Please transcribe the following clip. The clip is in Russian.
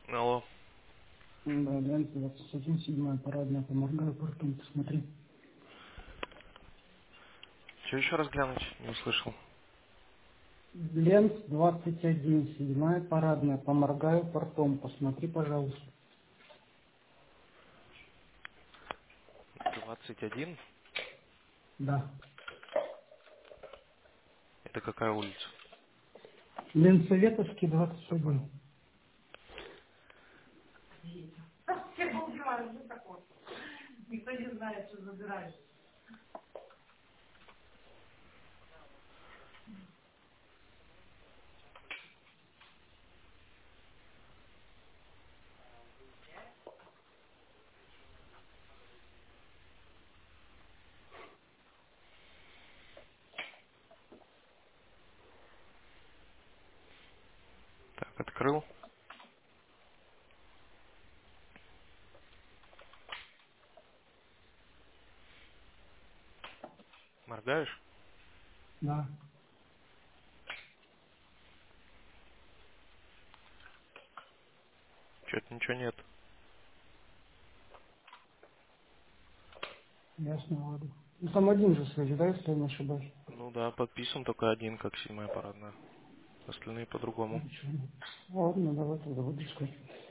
Алло. Да, Альянс 21, 7 парадная, помогаю портом, посмотри. Что еще раз глянуть? Не услышал. Ленц 21, 7 парадная, поморгаю портом, посмотри, пожалуйста. 21. Да. Это какая улица? Ленсоветовский 21. Так, открыл. Моргаешь? Да, Что-то ничего нет. ясно, ладно. Ну там один же связи, да, если я не ошибаюсь? Ну да, подписан только один, как 7 парадная. Остальные по-другому. Ничего. Ладно, давай тогда буду искать.